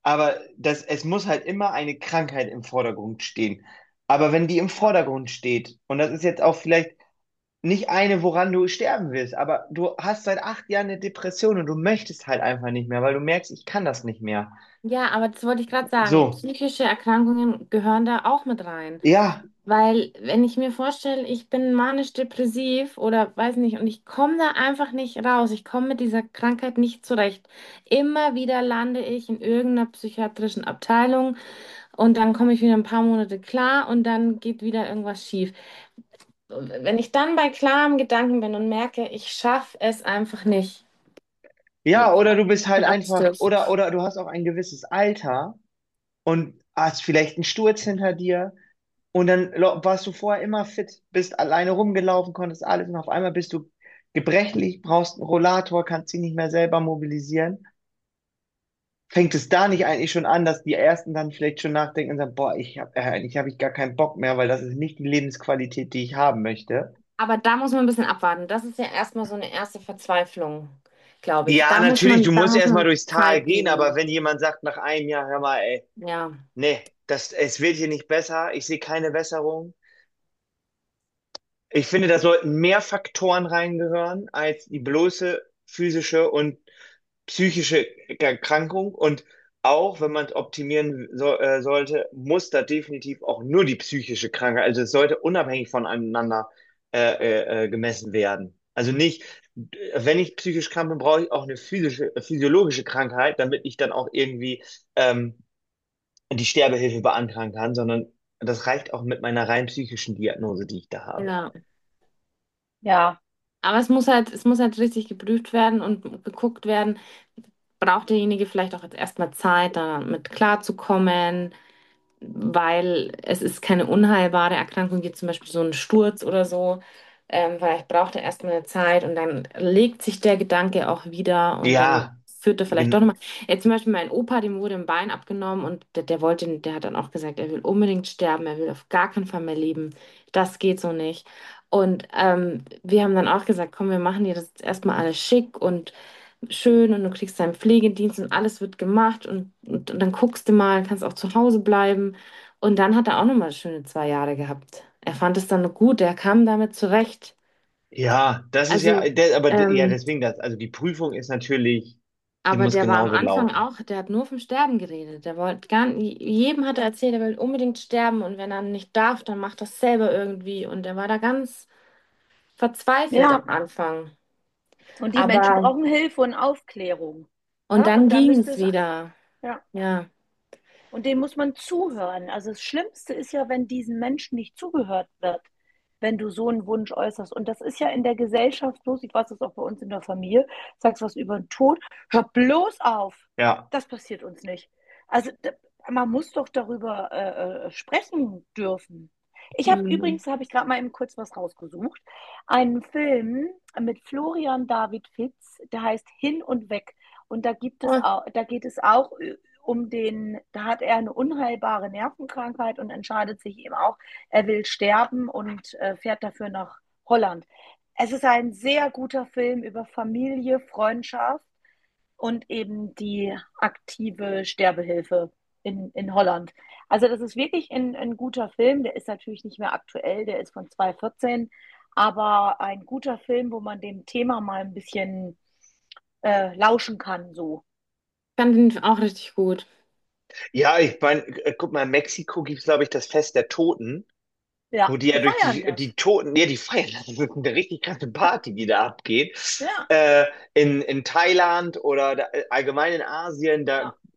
Aber das, es muss halt immer eine Krankheit im Vordergrund stehen. Aber wenn die im Ja. Vordergrund steht, und das ist jetzt auch vielleicht nicht eine, woran du sterben willst, aber du hast seit acht Jahren eine Depression und du möchtest halt einfach nicht mehr, weil du merkst, ich kann das nicht mehr. Ja, aber das wollte ich gerade sagen. So, Psychische Erkrankungen gehören da auch mit rein. ja, Weil, wenn ich mir vorstelle, ich bin manisch-depressiv oder weiß nicht, und ich komme da einfach nicht raus, ich komme mit dieser Krankheit nicht zurecht. Immer wieder lande ich in irgendeiner psychiatrischen Abteilung und dann komme ich wieder ein paar Monate klar und dann geht wieder irgendwas schief. Wenn ich dann bei klarem Gedanken bin und merke, ich schaffe es einfach nicht, ja, oder du bist ich halt bin einfach, abgestürzt. oder, oder du hast auch ein gewisses Alter und hast vielleicht einen Sturz hinter dir und dann lo- warst du vorher immer fit, bist alleine rumgelaufen, konntest alles und auf einmal bist du gebrechlich, brauchst einen Rollator, kannst dich nicht mehr selber mobilisieren. Fängt es da nicht eigentlich schon an, dass die Ersten dann vielleicht schon nachdenken und sagen, boah, ich habe äh, eigentlich habe ich gar keinen Bock mehr, weil das ist nicht die Lebensqualität, die ich haben möchte. Aber da muss man ein bisschen abwarten. Das ist ja erstmal so eine erste Verzweiflung, glaube ich. Ja, Da muss natürlich, du man, da musst muss erstmal man durchs Tal Zeit gehen, aber geben. wenn jemand sagt nach einem Jahr, hör mal, ey, Ja. nee, das, es wird hier nicht besser, ich sehe keine Besserung. Ich finde, da sollten mehr Faktoren reingehören als die bloße physische und psychische Erkrankung. Und auch, wenn man es optimieren so, äh, sollte, muss da definitiv auch nur die psychische Krankheit, also es sollte unabhängig voneinander äh, äh, äh, gemessen werden. Also nicht, wenn ich psychisch krank bin, brauche ich auch eine physische, äh, physiologische Krankheit, damit ich dann auch irgendwie ähm, die Sterbehilfe beantragen kann, sondern das reicht auch mit meiner rein psychischen Diagnose, die ich da habe. Ja. Ja, Aber es muss halt, es muss halt richtig geprüft werden und geguckt werden, braucht derjenige vielleicht auch jetzt erstmal Zeit, damit klarzukommen, weil es ist keine unheilbare Erkrankung, wie zum Beispiel so ein Sturz oder so. Ähm, vielleicht braucht er erstmal eine Zeit und dann legt sich der Gedanke auch wieder und dann Ja, führt er vielleicht doch gen- nochmal. Jetzt zum Beispiel mein Opa, dem wurde ein Bein abgenommen und der, der wollte, der hat dann auch gesagt, er will unbedingt sterben, er will auf gar keinen Fall mehr leben. Das geht so nicht. Und ähm, wir haben dann auch gesagt, komm, wir machen dir das jetzt erstmal alles schick und schön und du kriegst deinen Pflegedienst und alles wird gemacht und, und, und dann guckst du mal, kannst auch zu Hause bleiben. Und dann hat er auch nochmal schöne zwei Jahre gehabt. Er fand es dann gut, er kam damit zurecht. ja, das ist ja, Also, der, aber de- ja, ähm, deswegen das, also die Prüfung ist natürlich, die aber muss der war am genauso Anfang laufen. auch, der hat nur vom Sterben geredet. Der wollte gar nicht, jedem hat er erzählt, er will unbedingt sterben und wenn er nicht darf, dann macht das selber irgendwie. Und er war da ganz verzweifelt am ja. Anfang. Und die Menschen Aber, brauchen Hilfe und Aufklärung. und Ne? dann Und da ging müsste es es, wieder. ja. Ja. Und dem muss man zuhören. Also das Schlimmste ist ja, wenn diesen Menschen nicht zugehört wird, wenn du so einen Wunsch äußerst. Und das ist ja in der Gesellschaft los. Ich weiß das auch bei uns in der Familie. Sagst was über den Tod, hör bloß auf. Ja, Das passiert uns nicht. Also da- man muss doch darüber äh, äh, sprechen dürfen. Ich habe Mhm. übrigens, habe ich gerade mal eben kurz was rausgesucht, einen Film mit Florian David Fitz, der heißt Hin und Weg. Und da gibt es Oh. auch, da geht es auch um den, da hat er eine unheilbare Nervenkrankheit und entscheidet sich eben auch, er will sterben und äh, fährt dafür nach Holland. Es ist ein sehr guter Film über Familie, Freundschaft und eben die aktive Sterbehilfe in, in Holland. Also das ist wirklich ein, ein guter Film, der ist natürlich nicht mehr aktuell, der ist von zwanzig vierzehn, aber ein guter Film, wo man dem Thema mal ein bisschen äh, lauschen kann, so. Fand ihn auch richtig gut. ja, ich meine, äh, guck mal, in Mexiko gibt es, glaube ich, das Fest der Toten, wo Ja, die ja die durch feiern die, das. die Toten, ja, die feiern, das ist eine richtig krasse Party, die da abgeht. Ja, Äh, in, in Thailand oder da, äh, allgemein in Asien, da, ja,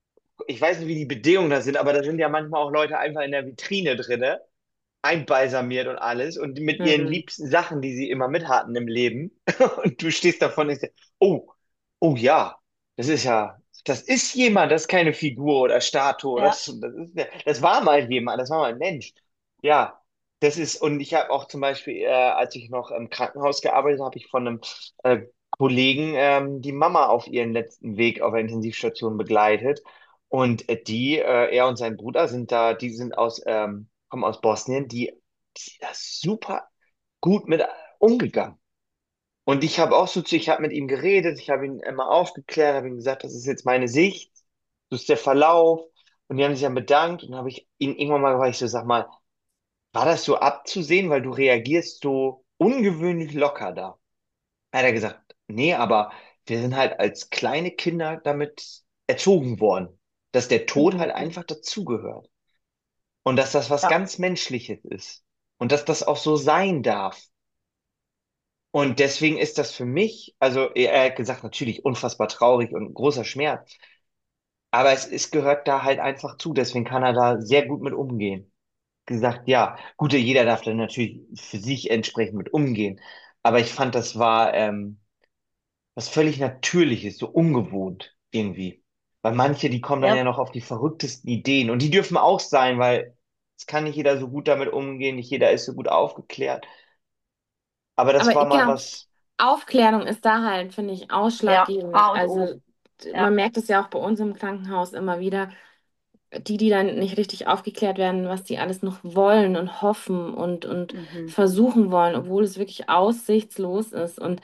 ich weiß nicht, wie die Bedingungen da sind, aber da sind ja manchmal auch Leute einfach in der Vitrine drinne, einbalsamiert und alles und mit ihren Mhm. liebsten Sachen, die sie immer mit hatten im Leben. Und du stehst davon und denkst, oh, oh ja, das ist ja, das ist jemand, das ist keine Figur oder Statue, ja, das, das ist, das war mal jemand, das war mal ein Mensch. Ja, das ist, und ich habe auch zum Beispiel, äh, als ich noch im Krankenhaus gearbeitet habe, habe ich von einem äh, Kollegen ähm, die Mama auf ihren letzten Weg auf der Intensivstation begleitet. Und äh, die, äh, er und sein Bruder sind da, die sind aus, ähm, kommen aus Bosnien, die, die sind da super gut mit umgegangen. Und ich habe auch so, zu- ich habe mit ihm geredet, ich habe ihn immer aufgeklärt, habe ihm gesagt, das ist jetzt meine Sicht. so ist der Verlauf. Und die haben sich dann bedankt und dann habe ich ihn irgendwann mal gefragt, ich so, sag mal, war das so abzusehen, weil du reagierst so ungewöhnlich locker da? Hat er gesagt, nee, aber wir sind halt als kleine Kinder damit erzogen worden, dass der Tod halt Mhm. einfach dazugehört und dass das was Ja, ganz Menschliches ist und dass das auch so sein darf. Und deswegen ist das für mich, also er er hat gesagt, natürlich unfassbar traurig und großer Schmerz, aber es, es gehört da halt einfach zu, deswegen kann er da sehr gut mit umgehen. Gesagt, ja, gut, jeder darf da natürlich für sich entsprechend mit umgehen, aber ich fand, das war ähm, was völlig Natürliches, so ungewohnt irgendwie. Weil manche, die kommen dann ja ja. noch auf die verrücktesten Ideen und die dürfen auch sein, weil es kann nicht jeder so gut damit umgehen, nicht jeder ist so gut aufgeklärt. Aber das Aber war mal genau, was, Aufklärung ist da halt, finde ich, Ja, A ausschlaggebend. und O. Also d- Ja. man merkt es ja auch bei uns im Krankenhaus immer wieder, die, die dann nicht richtig aufgeklärt werden, was die alles noch wollen und hoffen und, und Mhm. versuchen wollen, obwohl es wirklich aussichtslos ist. Und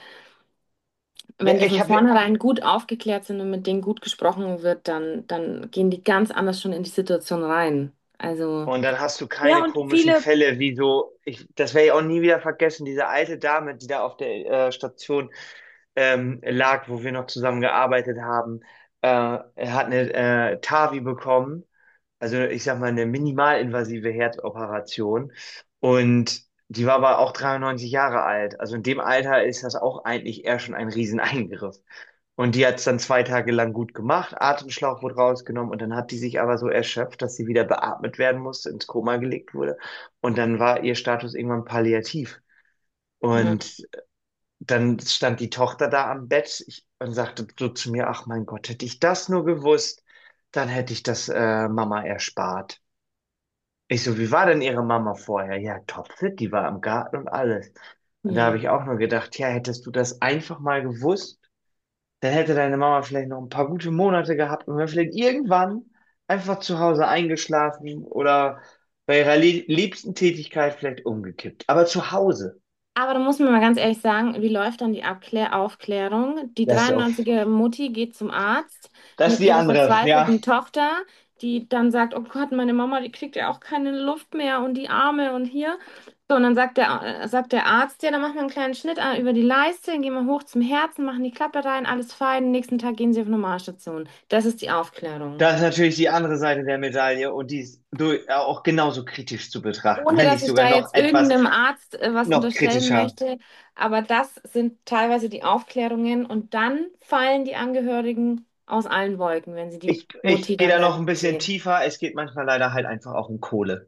wenn die ich von habe, vornherein gut aufgeklärt sind und mit denen gut gesprochen wird, dann, dann gehen die ganz anders schon in die Situation rein. Also, und dann hast du Ja, keine und komischen viele, Fälle wie so, ich, das werde ich auch nie wieder vergessen, diese alte Dame, die da auf der äh, Station ähm, lag, wo wir noch zusammen gearbeitet haben. Äh, er hat eine äh, TAVI bekommen, also ich sag mal eine minimalinvasive Herzoperation. Und die war aber auch dreiundneunzig Jahre alt. Also in dem Alter ist das auch eigentlich eher schon ein Rieseneingriff. Und die hat es dann zwei Tage lang gut gemacht. Atemschlauch wurde rausgenommen und dann hat die sich aber so erschöpft, dass sie wieder beatmet werden musste, ins Koma gelegt wurde. Und dann war ihr Status irgendwann palliativ. ja. Und dann stand die Tochter da am Bett ich, und sagte so zu mir, ach mein Gott, hätte ich das nur gewusst, dann hätte ich das äh, Mama erspart. Ich so, wie war denn Ihre Mama vorher? Ja, topfit, die war im Garten und alles. Und da habe Ja. ich auch nur gedacht, ja, hättest du das einfach mal gewusst, dann hätte deine Mama vielleicht noch ein paar gute Monate gehabt und wäre vielleicht irgendwann einfach zu Hause eingeschlafen oder bei ihrer lie- liebsten Tätigkeit vielleicht umgekippt. Aber zu Hause, Aber da muss man mal ganz ehrlich sagen, wie läuft dann die Abklär Aufklärung? Die das ist auf, dreiundneunzig-jährige Mutti geht zum Arzt das ist mit die ihrer andere, ja. verzweifelten Tochter, die dann sagt, oh Gott, meine Mama, die kriegt ja auch keine Luft mehr und die Arme und hier. So, und dann sagt der, äh, sagt der Arzt, ja, dann machen wir einen kleinen Schnitt äh, über die Leiste, dann gehen wir hoch zum Herzen, machen die Klappe rein, alles fein, nächsten Tag gehen sie auf Normalstation. Das ist die Aufklärung. Das ist natürlich die andere Seite der Medaille und die ist du- auch genauso kritisch zu betrachten, Ohne wenn dass nicht ich sogar da noch jetzt etwas irgendeinem Arzt äh, was noch unterstellen kritischer. möchte, aber das sind teilweise die Aufklärungen und dann fallen die Angehörigen aus allen Wolken, wenn sie die Ich, ich Mutti gehe dann da da noch ein liegen bisschen sehen. tiefer. Es geht manchmal leider halt einfach auch um Kohle.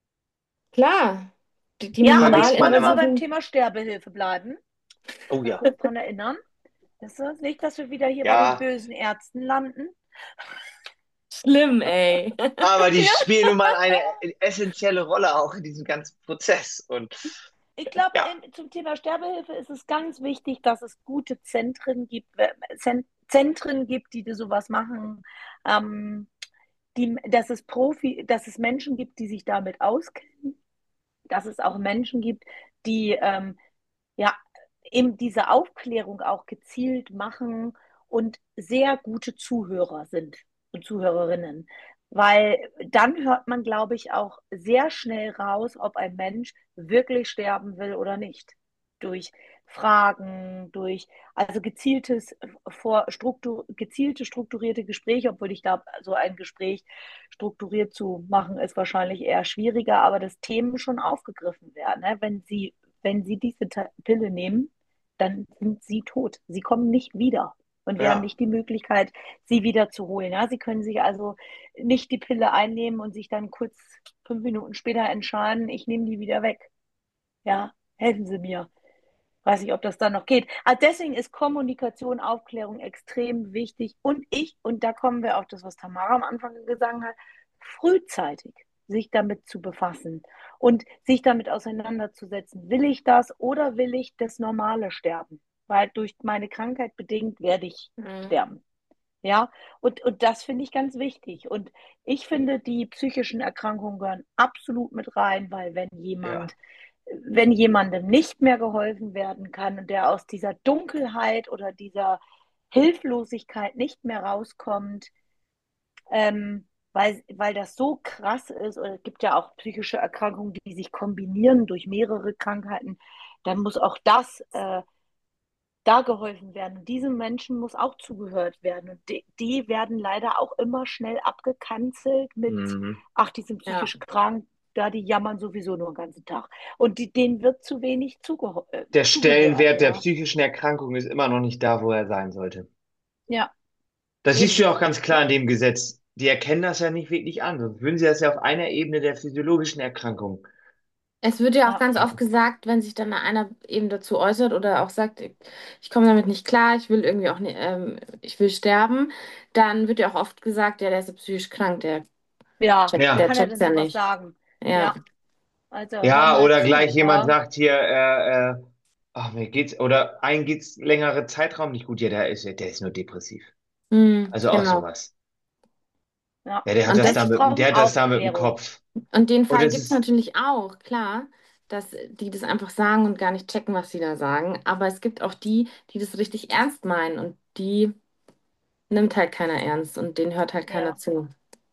Klar, die, die ja, aber Vergisst wenn man wir mal immer. beim minimalinvasiven, Thema Sterbehilfe bleiben, Oh ja. kurz dran erinnern, das ist nicht, dass wir wieder hier bei den Ja, bösen Ärzten landen. schlimm, ey. aber die Ja, spielen nun mal eine essentielle Rolle auch in diesem ganzen Prozess. Und ich glaube, ja, in- zum Thema Sterbehilfe ist es ganz wichtig, dass es gute Zentren gibt, äh, Zen- Zentren gibt, die sowas machen, ähm, die, dass es Profi, dass es Menschen gibt, die sich damit auskennen, dass es auch Menschen gibt, die ähm, ja eben diese Aufklärung auch gezielt machen und sehr gute Zuhörer sind und Zuhörerinnen. Weil dann hört man, glaube ich, auch sehr schnell raus, ob ein Mensch wirklich sterben will oder nicht. Durch Fragen, durch also gezieltes vor Struktur, gezielte strukturierte Gespräche, obwohl ich glaube, so ein Gespräch strukturiert zu machen, ist wahrscheinlich eher schwieriger, aber dass Themen schon aufgegriffen werden. Ne? Wenn Sie, wenn Sie diese Pille nehmen, dann sind Sie tot. Sie kommen nicht wieder. Und wir haben ja, nicht die Möglichkeit, sie wieder zu holen. Ja, sie können sich also nicht die Pille einnehmen und sich dann kurz fünf Minuten später entscheiden, ich nehme die wieder weg. Ja, helfen Sie mir. Weiß nicht, ob das dann noch geht. Also deswegen ist Kommunikation, Aufklärung extrem wichtig. Und ich, und da kommen wir auf das, was Tamara am Anfang gesagt hat, frühzeitig sich damit zu befassen und sich damit auseinanderzusetzen. Will ich das oder will ich das normale Sterben? Weil durch meine Krankheit bedingt werde ich Mhm. sterben. Ja, und, und das finde ich ganz wichtig. Und ich finde, die psychischen Erkrankungen gehören absolut mit rein, weil wenn ja, jemand, wenn jemandem nicht mehr geholfen werden kann und der aus dieser Dunkelheit oder dieser Hilflosigkeit nicht mehr rauskommt, ähm, weil, weil das so krass ist. Oder es gibt ja auch psychische Erkrankungen, die sich kombinieren durch mehrere Krankheiten. Dann muss auch das äh, da geholfen werden. Und diesen Menschen muss auch zugehört werden. Und die, die werden leider auch immer schnell abgekanzelt mit, Mhm. ach, die sind Ja. psychisch krank, da die jammern sowieso nur den ganzen Tag. Und die, denen wird zu wenig zugeho äh, Der zugehört, Stellenwert der ja. psychischen Erkrankung ist immer noch nicht da, wo er sein sollte. Ja, Das siehst du eben. ja auch ganz klar in dem Gesetz. Die erkennen das ja nicht wirklich an, sonst würden sie das ja auf einer Ebene der physiologischen Erkrankung. Es wird ja auch Ja, ganz oft gesagt, wenn sich dann einer eben dazu äußert oder auch sagt, ich, ich komme damit nicht klar, ich will irgendwie auch nicht, ähm, ich will sterben, dann wird ja auch oft gesagt, ja, der ist ja psychisch krank, der ja, checkt, wie der Ja. kann er checkt's denn ja sowas nicht. sagen? Ja. Ja, also hör Ja, mal oder gleich zu, jemand ja. sagt hier, äh, äh, ach, mir geht's, oder ein geht's längere Zeitraum nicht gut. Ja, der ist, der ist nur depressiv. Hm, Also auch genau. sowas. Ja, Ja, der hat Und das also da die das, mit, brauchen der hat das da mit dem Aufklärung. Kopf. und den Und Fall es gibt es ist, natürlich auch, klar, dass die das einfach sagen und gar nicht checken, was sie da sagen. Aber es gibt auch die, die das richtig ernst meinen und die nimmt halt keiner ernst und denen hört halt keiner Ja. zu.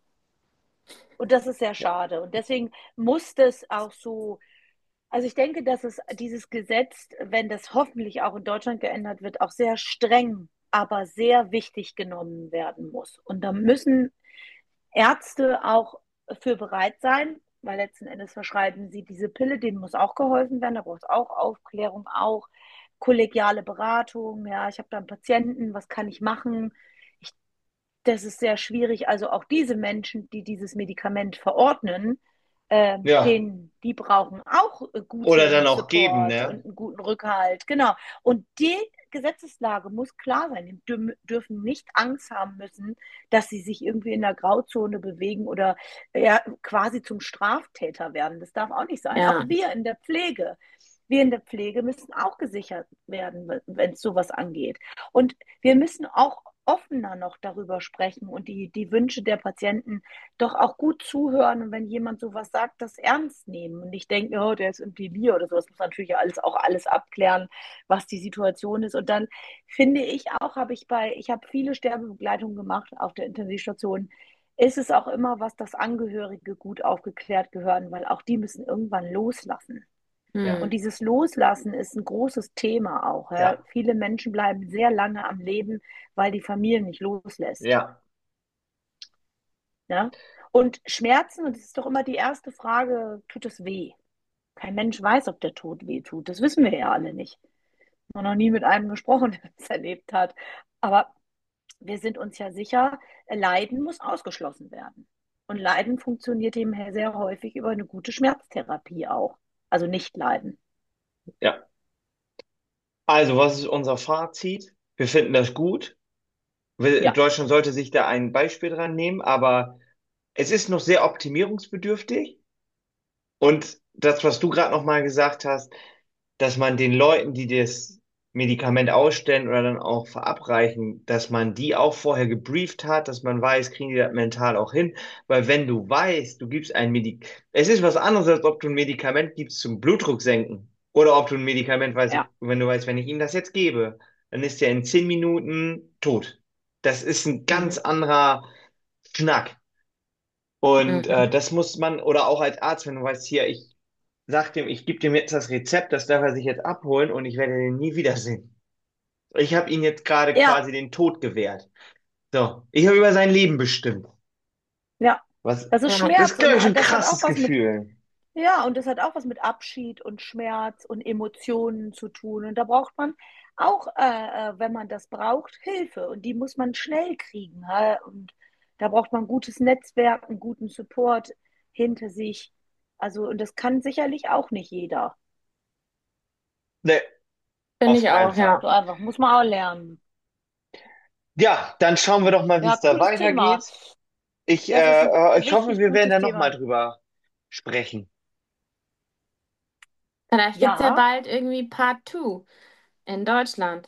Und das ist sehr schade. Und deswegen muss das auch so, also ich denke, dass es dieses Gesetz, wenn das hoffentlich auch in Deutschland geändert wird, auch sehr streng, aber sehr wichtig genommen werden muss. Und da müssen Ärzte auch für bereit sein, weil letzten Endes verschreiben sie diese Pille, denen muss auch geholfen werden, da braucht es auch Aufklärung, auch kollegiale Beratung. Ja, ich habe da einen Patienten, was kann ich machen? Ich, das ist sehr schwierig. Also auch diese Menschen, die dieses Medikament verordnen, ähm, ja, den, die brauchen auch äh, oder guten dann auch geben, Support ne? und einen guten Rückhalt. Genau. Und die Gesetzeslage muss klar sein. Die dür- dürfen nicht Angst haben müssen, dass sie sich irgendwie in der Grauzone bewegen oder ja, quasi zum Straftäter werden. Das darf auch nicht sein. Auch Ja, wir in der Pflege. Wir in der Pflege müssen auch gesichert werden, wenn es sowas angeht. Und wir müssen auch offener noch darüber sprechen und die, die Wünsche der Patienten doch auch gut zuhören und wenn jemand sowas sagt, das ernst nehmen und nicht denken, oh, der ist im Delir oder sowas, muss natürlich alles auch alles abklären, was die Situation ist. Und dann finde ich auch, habe ich bei, ich habe viele Sterbebegleitungen gemacht auf der Intensivstation, ist es auch immer was, dass Angehörige gut aufgeklärt gehören, weil auch die müssen irgendwann loslassen. Ja, Und hm, dieses Loslassen ist ein großes Thema auch. Ja. ja, Viele Menschen bleiben sehr lange am Leben, weil die Familie nicht loslässt. ja. Ja? Und Schmerzen, und das ist doch immer die erste Frage, tut es weh? Kein Mensch weiß, ob der Tod weh tut. Das wissen wir ja alle nicht. Ich habe noch nie mit einem gesprochen, der das erlebt hat. Aber wir sind uns ja sicher, Leiden muss ausgeschlossen werden. Und Leiden funktioniert eben sehr häufig über eine gute Schmerztherapie auch. Also nicht Leiden. Ja. Also, was ist unser Fazit? Wir finden das gut. Wir- Ja, Deutschland sollte sich da ein Beispiel dran nehmen, aber es ist noch sehr optimierungsbedürftig. Und das, was du gerade noch mal gesagt hast, dass man den Leuten, die das Medikament ausstellen oder dann auch verabreichen, dass man die auch vorher gebrieft hat, dass man weiß, kriegen die das mental auch hin. Weil wenn du weißt, du gibst ein Medikament, es ist was anderes, als ob du ein Medikament gibst zum Blutdruck senken. Oder ob du ein Medikament weißt, ja. wenn du weißt, wenn ich ihm das jetzt gebe, dann ist er in zehn Minuten tot. Das ist ein ganz Mhm. anderer Schnack. Und äh, hm. das muss man, oder auch als Arzt, wenn du weißt, hier, ich sag dem, ich gebe dem jetzt das Rezept, das darf er sich jetzt abholen und ich werde den nie wiedersehen. Ich habe ihm jetzt gerade Ja, quasi den Tod gewährt. So, ich habe über sein Leben bestimmt. ja. Was, Das ist Ja. das ist, Schmerz und glaube ich, ein das hat auch krasses was mit, Gefühl. ja, und das hat auch was mit Abschied und Schmerz und Emotionen zu tun. Und da braucht man auch, äh, äh, wenn man das braucht, Hilfe. Und die muss man schnell kriegen. Hä? Und da braucht man ein gutes Netzwerk, einen guten Support hinter sich. Also, und das kann sicherlich auch nicht jeder. Ne, Finde auf ich keinen auch, ja. Fall. So einfach, muss man auch lernen. Ja, dann schauen wir doch mal, wie Ja, es da cooles Thema. weitergeht. Ich, Das ist äh, ein äh, ich hoffe, richtig wir werden gutes da nochmal Thema. drüber sprechen. Vielleicht gibt es ja Ja, bald irgendwie Part zwei in Deutschland.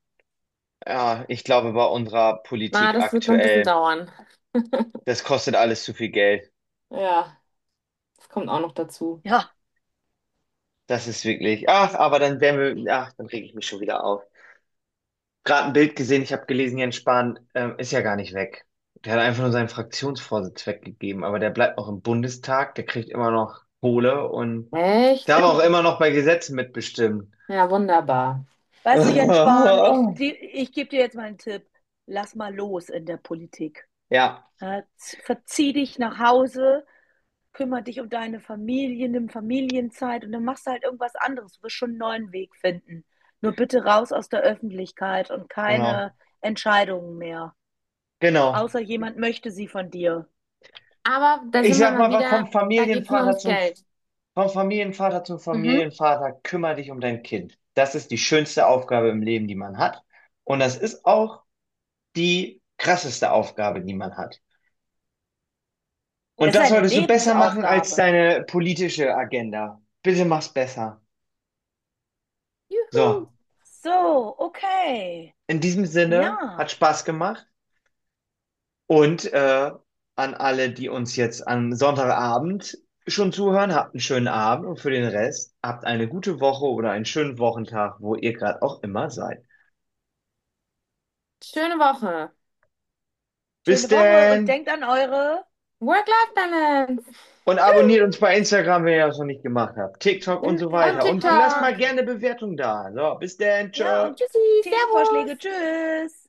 Ja, ich glaube, bei unserer Na, Politik das wird noch ein bisschen aktuell, dauern. das kostet alles zu viel Geld. Ja, das kommt auch noch dazu. ja, Das ist wirklich, ach, aber dann werden wir, ach, dann rege ich mich schon wieder auf. Gerade ein Bild gesehen, ich habe gelesen, Jens Spahn ähm, ist ja gar nicht weg. Der hat einfach nur seinen Fraktionsvorsitz weggegeben, aber der bleibt noch im Bundestag, der kriegt immer noch Kohle und Echt? darf auch immer noch bei Gesetzen mitbestimmen. Ja, wunderbar. Weißt du, Jens Spahn, ich, die, ich gebe dir jetzt mal einen Tipp. Lass mal los in der Politik. Ja, Ja, z- verzieh dich nach Hause, kümmere dich um deine Familie, nimm Familienzeit und dann machst du halt irgendwas anderes. Du wirst schon einen neuen Weg finden. Nur bitte raus aus der Öffentlichkeit und genau, keine Entscheidungen mehr. genau. Außer jemand möchte sie von dir. Aber da Ich sind wir sag mal mal, was wieder, vom da geht es nur Familienvater ums zum, Geld. vom Familienvater zum Mhm. Familienvater, kümmere dich um dein Kind. Das ist die schönste Aufgabe im Leben, die man hat. Und das ist auch die krasseste Aufgabe, die man hat. Und Das ist das eine solltest du besser machen als Lebensaufgabe. deine politische Agenda. Bitte mach's besser. Juhu. So, So, okay. in diesem Sinne, Ja. hat Spaß gemacht. Und äh, an alle, die uns jetzt am Sonntagabend schon zuhören, habt einen schönen Abend und für den Rest habt eine gute Woche oder einen schönen Wochentag, wo ihr gerade auch immer seid. Schöne Woche. Bis Schöne Woche und denn denkt an eure. Work-Life-Balance. und abonniert uns bei Instagram, wenn ihr das noch nicht gemacht habt. TikTok und so Auf weiter. Und lasst TikTok. mal gerne Bewertung da. So, bis denn. Ja, Tschö. und Tschüssi, Themenvorschläge. Servus. Tschüss.